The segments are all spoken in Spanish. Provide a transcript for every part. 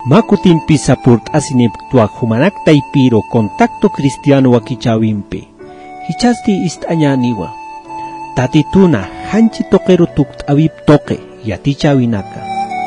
Makutin pisapurt asiniptua humanak taipiro contacto cristiano wakichawimpe. Hichasti istañaniwa. Tatituna hanchi toquero tukt awip toque yatichawinaka.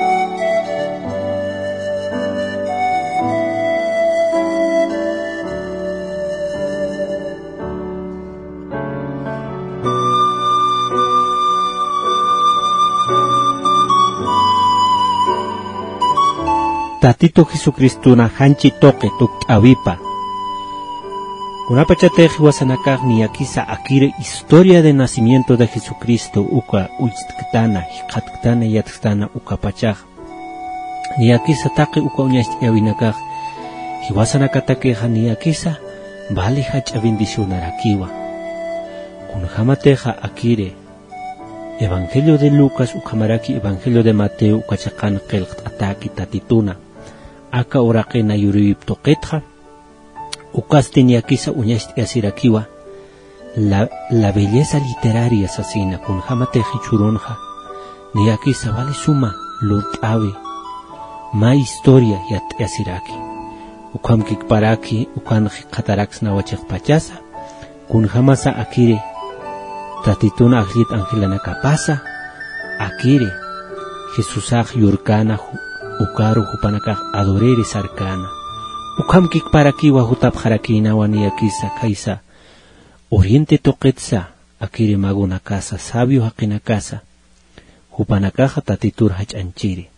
Tatito Jesucristo na hanchi toque tukt awipa. Una pachateji wasanakaj ni akisa akire historia de nacimiento de Jesucristo uka uchtktana hikatkana yatktana uka pachaj. Ni akisa taqi uka uñast yawinakaj. Hiwasanakatakeja ni akisa vale hach bendicionarakiwa. Kunjamateja akire Evangelio de Lucas ukamaraki Evangelio de Mateo ukachakan qelqt ataki tatituna. Aka oraqena yurib toqetja. Ukaste ni akisa uñast asirakiwa la belleza literaria asesina con jamateji churonja ni akisa vale suma lutave ma historia yat asiraki ukam kikparaki ukan khatarax na wachek pachasa kun jamasa akire tatituna aklit angelana kapasa akire Jesusaj yurkana ukaru hupanaka adorere sarkana ukam kikparakiwa hutap harakina wani akisa kaisa oriente toqetsa akire maguna casa sabio haqina casa hupanakaja tatitur hachanchiri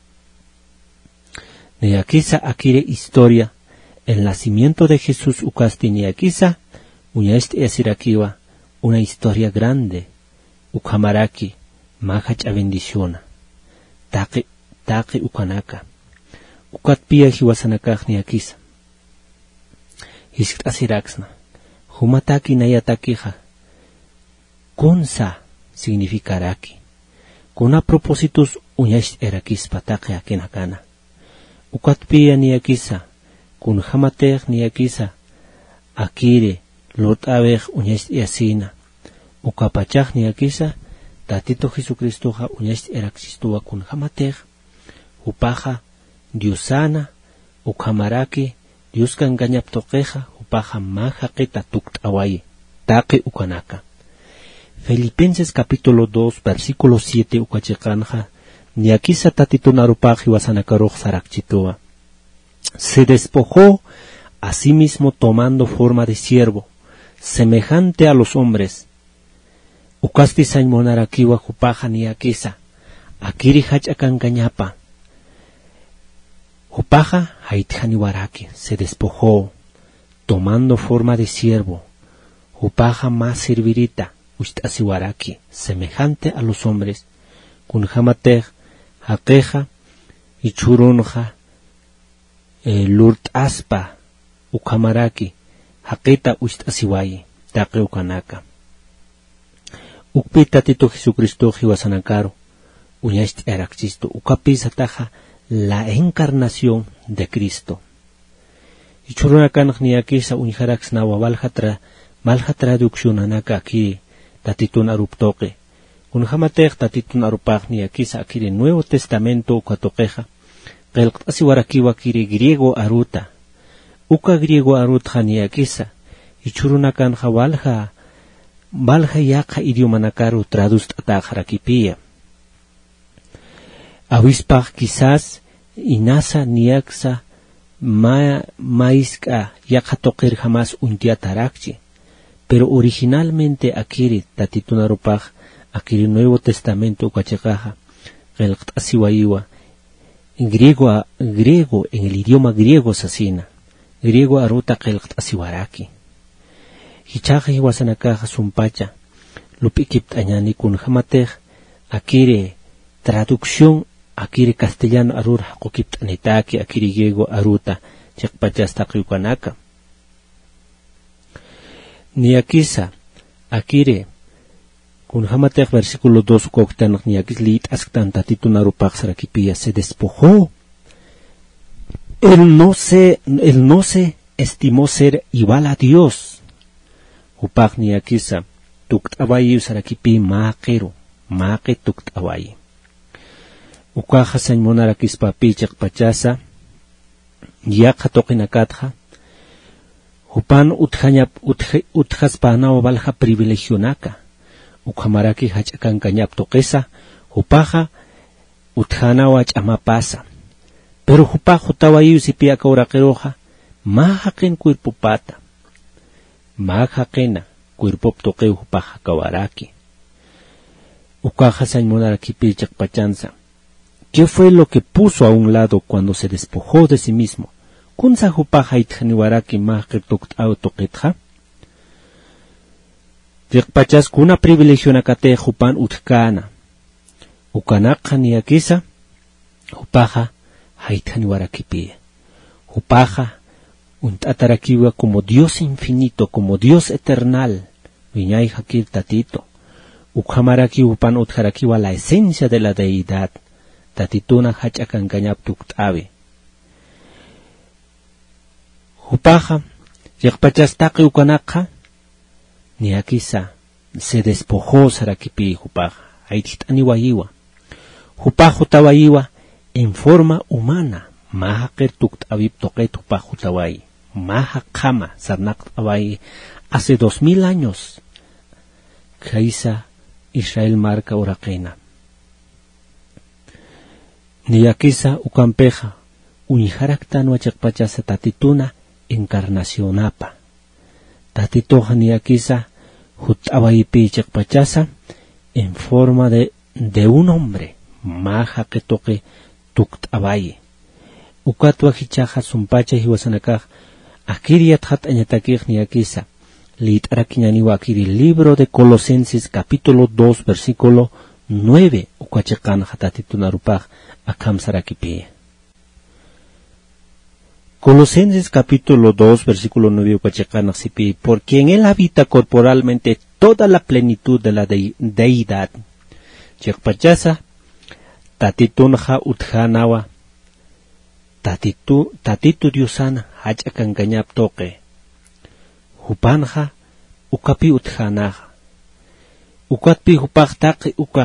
ni akisa akire historia el nacimiento de Jesús ukasti ni akisa uñaste asirakiwa una historia grande ukamaraki mahach a bendiciona taqi ukanaka ukat pia hiwasanakaj ni akisa Hisk asiraxna, humataki nayatakija, consa significaraki, con a propósitos uñash erakis patake akenakana, ukatpia ni akisa, con hamatej ni akisa, akire, lot abej uñash yasina, ukapachaj ni akisa, tatito Jesucristo ja uñash eraxistua con hamatej, upaja, diosana, ukamaraki, Dios kan gañap toqueja upaja maja queta tukt awaye taqe ukanaka. Filipenses capítulo 2 versículo 7 ukachekanja ni akisa tatito narupaji wasanakaroch sarakchitoa. Se despojó a sí mismo tomando forma de siervo, semejante a los hombres. Ukasti sañmonarakiwa upaja ni akisa akiri hachakan gañapa. Upaja haitjani waraki se despojó, tomando forma de siervo. Upaja más servirita, ustasiwaraki, semejante a los hombres. Kunjamatej, hakeja, y churunja, lurt aspa, ukamaraki, haketa ustasiwayi, taqe ukanaka. Ukpita tito Jesucristo jiwasanakaro, uñaist eraxisto, ukapisa taja, la encarnación de Cristo. Y churunakan ni akisa unjarax na malha traducción anaka aquí tatitun aruptoque. Unjamatech tatitun arupag ni akisa aquí el Nuevo Testamento ukatoqueja. Qelqasiwarakiwa kiri griego aruta. Uka griego arutja ni akisa. Y churunakan valja yaqa idioma nakaru tradust atajarakipia. Awispag quizás inasa niaksa maiska yakatoqir jamás un día tarakchi, pero originalmente akiri tatitunarupag akiri Nuevo Testamento ukachekaja qelqtasiwaiwa en griego en el idioma griego sasina griego aruta qelqtasiwaraki hichaja hiwasanakaja sumpacha lupikip añani kun jamatej akiri traducción akiri castellano arur hakukipt anitaki akiri griego aruta chekpachastaqi ukanaka ni akisa akiri kun hamatek versículo 2 koktan ni akis lit asktan tatitun arupaq sarakipia se despojó él no se estimó ser igual a Dios upaq ni akisa tuktawayi sarakipi maqero maqe tuktawayi Ukaja sañmonarakis papichak pachasa, yaqa toqinakatja hupan utjaspanawa balja privilegionaka ukhamaraki hach'akankañap toqesa hupaja utjanawa ch'amapasa pero hupaj hutawayu sipi akawraqiroja majaqin cuerpopata majaqina cuerpop toqeu hupaj akawaraki ukaja sañmonaraki pilchaqpachansa. ¿Qué fue lo que puso a un lado cuando se despojó de sí mismo? ¿Kunsa hupaja itjaniwaraki majqir tuqt'aw toqitja? Tiqpachas kuna privilegio nakate hupan utkana. Ukanaqa niyakisa hupaja haitjaniwaraki pi. Hupaja unt'atarakiwa como Dios infinito, como Dios eternal. Viñay hakir tatito. Ukhamaraki hupan utjarakiwa la esencia de la deidad. Tatituna hach'akankañap tuqt'awi. Hupaja yaqpachastaqi ukanaqa niyakisa se despojó sarakipi hupaja haitit'aniwayiwa. Hupaja hutawayiwa en forma humana. Maha qir tuqt'awip toqet hupaja hutawayi. Maha qama sarnaqt'awayi hace 2000 años. Kaisa Israel marca uraqina. Niyakisa ukampeja unijaraktan wachaqpachasa tatituna encarnacionapa. Tatitoja niyakisa hut'awayipi chaqpachasa en forma de un hombre. Maja qitoqi tuqt'awayi. Ukatwa hichaja sumpacha hiwasanakaj akiriyat hat'añatakij niyakisa lit'arakiñaniwa akiri libro de Colosenses capítulo 2 versículo 9 ukachiqan hatatitunarupaj akamsarakipi. Colosenses capítulo 2 versículo 9 ukachiqan sipi, porque en él habita corporalmente toda la plenitud de la deidad. Chiqpachasa tatitunja utjanawa tatitu diosana hach'akankañap toqe. Hupanja ukapi utjanaja. Ukatpi hupaqtaqi uka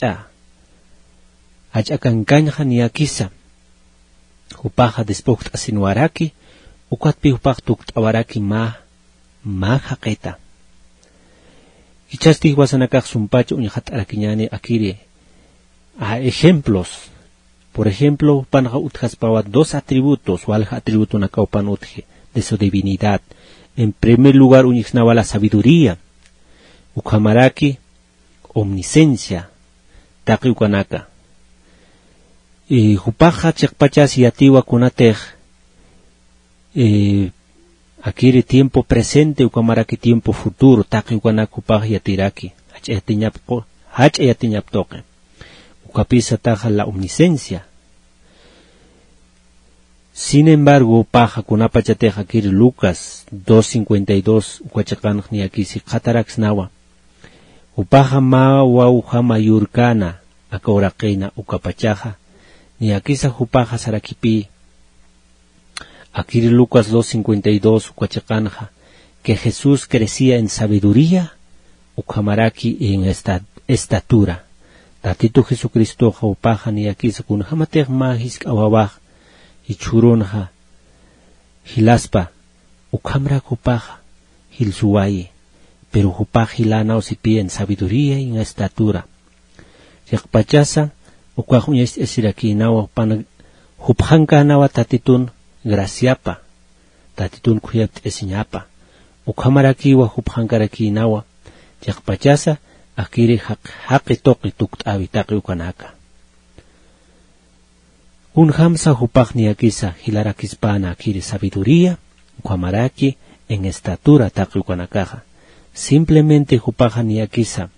hach'akankañja niyakisa. Hupaja despuqt asinwaraki, ukatpi hupaq tuqt'awaraki haqeta. Kichasti wasanakaq sumpacha uñhat'arakiñani akiri a ejemplos. Por ejemplo, upanja utjaspawa 2 atributos, walja atributo nakaupan utje de su divinidad. En primer lugar, uñiznawa la sabiduría. Ukamaraki, omniscencia. Taqi ukanaka. Hupaja chiqpachas yatiwa kunatej. Akiri tiempo presente, ukamaraki tiempo futuro. Taqi ukanaka hupaja yatiraki. Hach'ayatiñap toqe. Ukapisa taja la omniscencia. Sin embargo, paja kunapachateja kiri Lucas 2:52 ukachakanj niyakisi qatarax nawa. Upaja mawa uhama yurkana akauraqina ukapachaja niyakisa upaja sarakipi. Akiri Lucas 2:52 ukachakanja que Jesús crecía en sabiduría ukamaraki en estatura. Tatito Jesucristo upaja niyakisa kunhamatej mahis awawaj ichurunja hilaspa ukamra kupaja hilsuwaye pero hupaja hilana osipi en sabiduría y en estatura. Yakpachasa ukajuñes esiraki nawa pan hupjanka nawa tatitun graciapa tatitun kuyapt esiñapa ukamaraki wa hupjankaraki nawa yakpachasa akiri haqi toqi tuqt'awi taqi ukanaka. Un hamsa hupaj niyakisa hilarakispana akiri sabiduría, ukamaraki en estatura taqi ukanakaja. Simplemente hupaja niyakisa.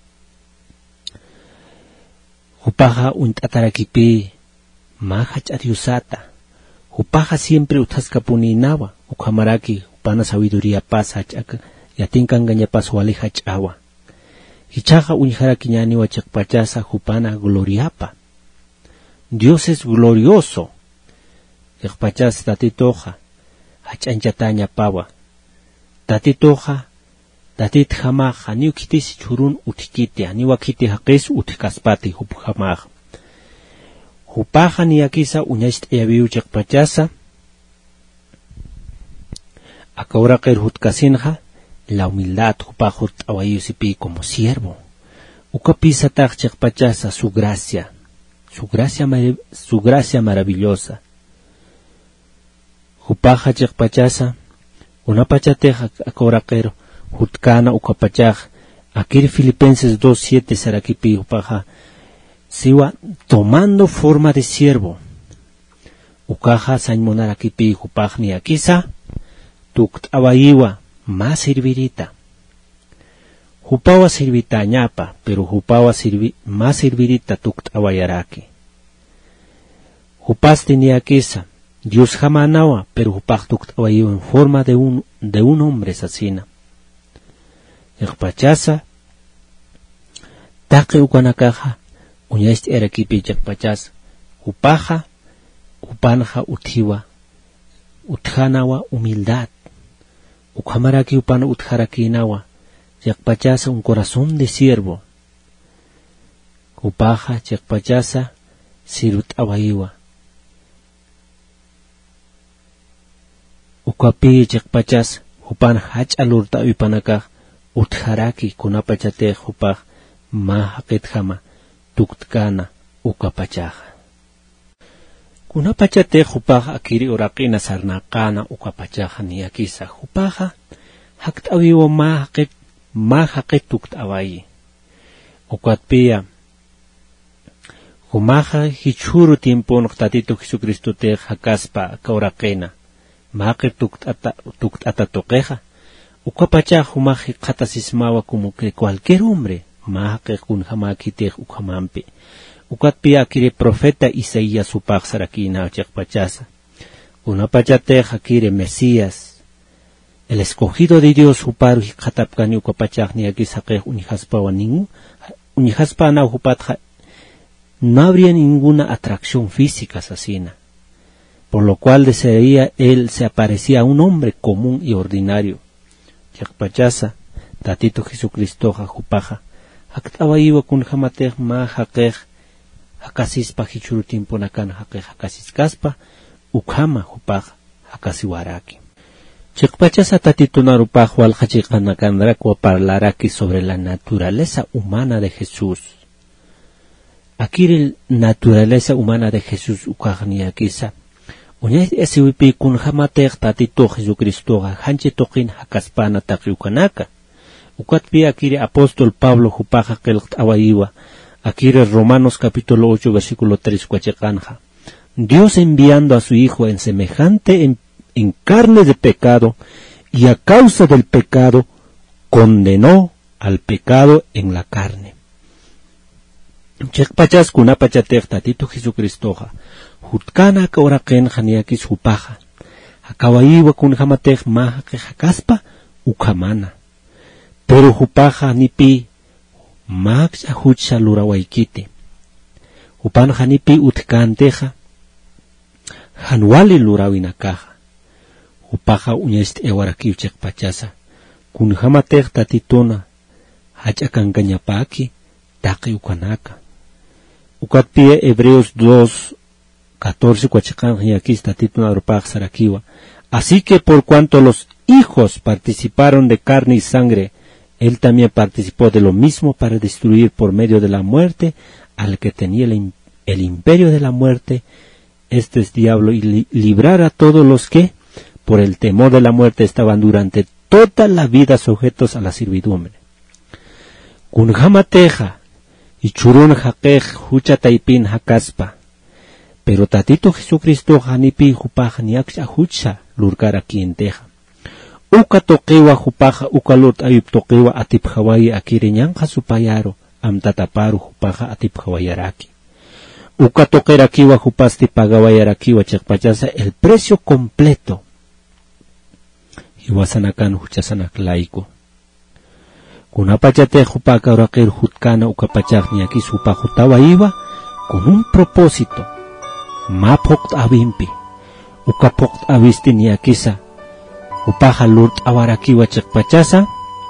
Hupaja unt'atarakipi mahach adiusata. Hupaja siempre utaskapuni nawa, ukamaraki upana sabiduría pasa yatinkan gañapas walihach awa. Hichaja unjaraki ñani wachakpachasa hupana gloriapa. Dios es glorioso. Yakpachas tatitoja, hachanchataña pawa. Tatitoja, tatit jamaja, ni ukitis churun utikiti, ni wakiti haqis utikaspati hupjamaja. Hupaja ni akisa uñast eabiu yakpachasa, Akauraqer hutkasinja, la humildad jupajut awayusipi como siervo. Ukapisa taj chekpachasa su gracia maravillosa. Jupaja chekpachasa, una pachateja akauraqer hutkana ukapachaj, akir Filipenses 2:7 sarakipi jupaja, siwa tomando forma de siervo. Ukaja sañmonarakipi jupajni akisa, tukt awayiwa, más servirita. Jupawa servita ñapa, pero jupawa más servirita tukt awayaraki. Jupaste ni akisa, Dios jamanawa, pero jupaj tukt awayiwa en forma de un hombre asesina. Ekpachasa, take ukanakaja, uñaist erakipi chakpachasa, jupaja, upanja utiwa, utjanawa humildad. Ukamaraki upana utjarakinawa, yakpachasa un corazón de siervo. Upaja yakpachasa sirut awayiwa. Ukapi yakpachas upan hach alurta upanaka utjaraki kunapachate upaj ma haketjama tuktkana ukapachaja. Kunapachate upaj akiri urakina sarnaqana ukapachaja ni akisa upaja hakt awiwa ma haqet tukt awayi. Ukatpia humaja hichuru tiempo noktatito Jesucristo te hakaspa kaurakena maqer tukt atatoqueja. Ukapacha humaji qatasismawa como que cualquier hombre maqer kun hamakite ukamampe. Ukatpia akire profeta Isaías upaj sarakina chakpachasa. Unapachate hakire Mesías, el escogido de Dios upar khatapkani ukapachakni akisaqe unijaspawa unijaspa na upatja. No habría ninguna atracción física asesina, por lo cual desearía él se parecía a un hombre común y ordinario. Chakpachasa, tatito Jesucristo jajupaja, haktawaiwa kun jamatej ma haqej, hakasispa hichurutin ponakan haqej hakasiskaspa, ukama jupaja, hakasiwaraki. Chakpachasa tatito narupaj wal hachikanakandrakwa parlaraki sobre la naturaleza humana de Jesús. Aquí la naturaleza humana de Jesús ukagnia kisa. Uñay esiwipi kun hamatek tatito Jesucristo hanche tokin hakaspana takiukanaka. Ukatpi aquí apóstol Pablo jupaja kelkt awaiwa. Aquí Romanos capítulo 8 versículo 3 cuachekanja. Dios enviando a su Hijo en semejante en carne de pecado y a causa del pecado condenó al pecado en la carne. Chekpachas kunapachatek tatito Jesucristoja, hutkana kauraken janiakis hupaja, hakawaiwa kun hamatek maha que hakaspa ukamana, pero hupaja nipi max ahucha lurawaikite, hupan janipi utkanteja, hanwali lurawinakaja, hupaja uñest ewarakiu chekpachasa, kun hamatek tatitona, hachakangañapaki, taki ukanaka. Ukatpie Hebreos 2:14 cuachakan yakista tituna arupaj sarakiwa. Así que por cuanto los hijos participaron de carne y sangre, él también participó de lo mismo para destruir por medio de la muerte al que tenía el imperio de la muerte, este es diablo, y librar a todos los que, por el temor de la muerte, estaban durante toda la vida sujetos a la servidumbre. Kunjamateja y churun haqej hucha taipin hakaspa. Pero tatito Jesucristo hanipi hupaj niaksha hucha lurkara kienteja. Uka toqiwa hupaja ukalurt ayub toqiwa atiphawayi akiriñanja supayaro amtataparu hupaja atiphawayaraki. Uka toqerakiwa hupasti pagawayarakiwa chekpachasa el precio completo. Iwasanakan huchasanak laiko. Kunapachate jupaka orakir hutkana ukapachak niakis hupajutawa iba con un propósito. Mapokt avimpi. Ukapokt avisti niakisa. Upaja lurt awarakiwa chakpachasa.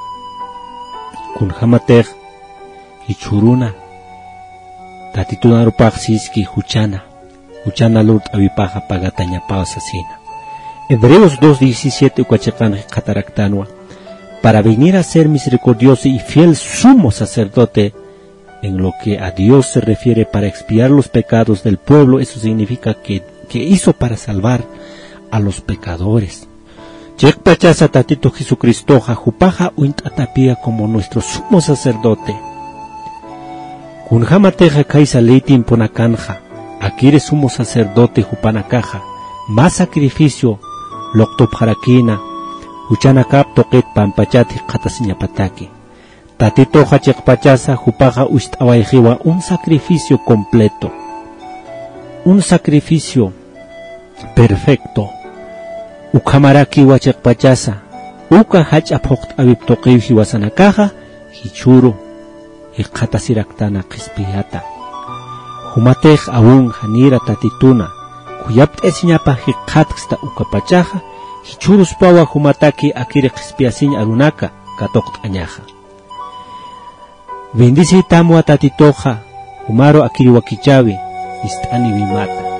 Kunjamatek hichuruna. Tatituna rupaj siski huchana. Huchana lurt avipaja pagataña pausasina. Hebreos 2:17 ukachekan kataraktanwa, para venir a ser misericordioso y fiel sumo sacerdote en lo que a Dios se refiere para expiar los pecados del pueblo. Eso significa que hizo para salvar a los pecadores. Chekpachasa tatito Jesucristo jajupaja uintatapia como nuestro sumo sacerdote. Kunjamateja kaisa leitin ponakanja, akire sumo sacerdote jupanakaja, más sacrificio loktopjarakina, huchanakap toket pampachati katasiñapataki. Tatito hachekpachasa jupaja uistawaijiwa un sacrificio completo, un sacrificio perfecto. Ukamaraki wachekpachasa, uka hachaphokt aviptoqiw hiwasanakaja, hichuro, hiqatasiraktana qispiyata. Humatej aún hanira tatituna, kuyapt esiñapa hiqatxta ukapachaja, hichurus pawa humataki akire qispiasiñ arunaka, katokt añaja. Bendice tamua tatitoja, humaro akiri wakichawi, istani wimata.